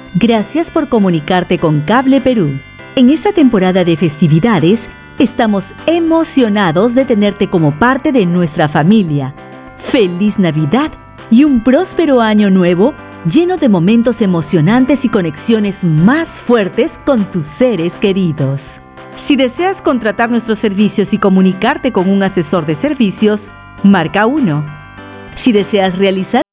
Gracias por comunicarte con Cable Perú. En esta temporada de festividades, estamos emocionados de tenerte como parte de nuestra familia. ¡Feliz Navidad y un próspero año nuevo lleno de momentos emocionantes y conexiones más fuertes con tus seres queridos! Si deseas contratar nuestros servicios y comunicarte con un asesor de servicios, marca 1. Si deseas realizar